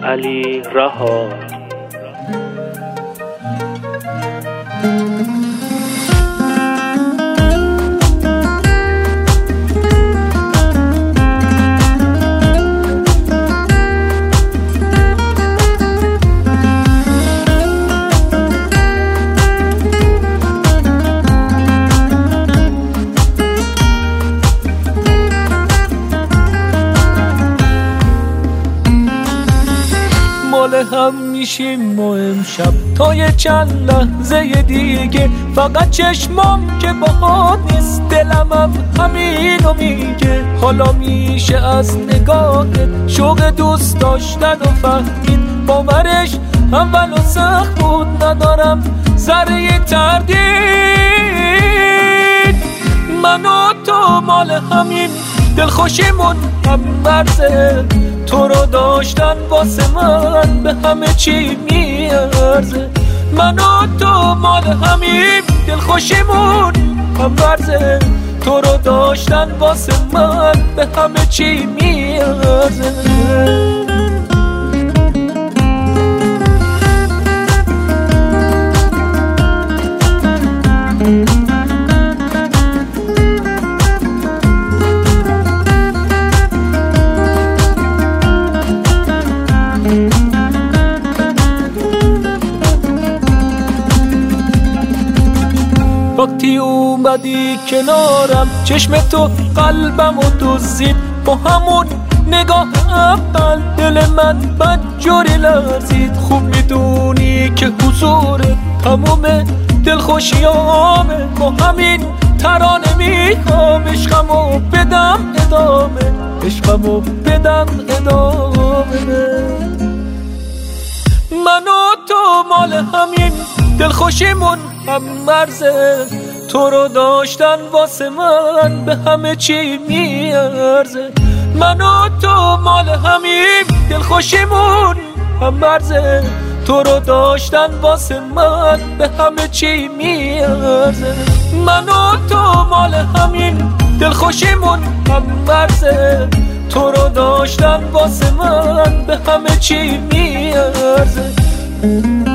علی رها. مال هم میشیم و امشب تا یه چند لحظه دیگه، فقط چشمام که باهات نیست، دلمم همینو میگه. حالا میشه از نگاهت شوق دوست داشتن و فهمید، باورش اول و سخت بود، ندارم ذره تردید. من و تو مال همین دلخوشیمون هم مرزه، تو رو داشتن واسه من به همه چی میارزه. من و تو مال همین دلخوشیمون هم مرزه، تو رو داشتن واسه من به همه چی میارزه. وقتی اومدی کنارم، چشم تو قلبم و دوزید، با همون نگاه اول دل من بدجوری لرزید. خوب میدونی که حضورت تموم دلخوشیامه، با همین ترانه میخوام عشقمو بدم ادامه، عشقمو بدم ادامه. من و تو مال همین دلخوشیمون هم مرزه، تو رو داشتن واسه من به همه چی میارزه. من و تو مال همین دلخوشیمون هم مرزه، تو رو داشتن واسه من به همه چی میارزه. من و تو مال همین دلخوشیمون هم مرزه، تو رو داشتن واسه من به همه چی میارزه.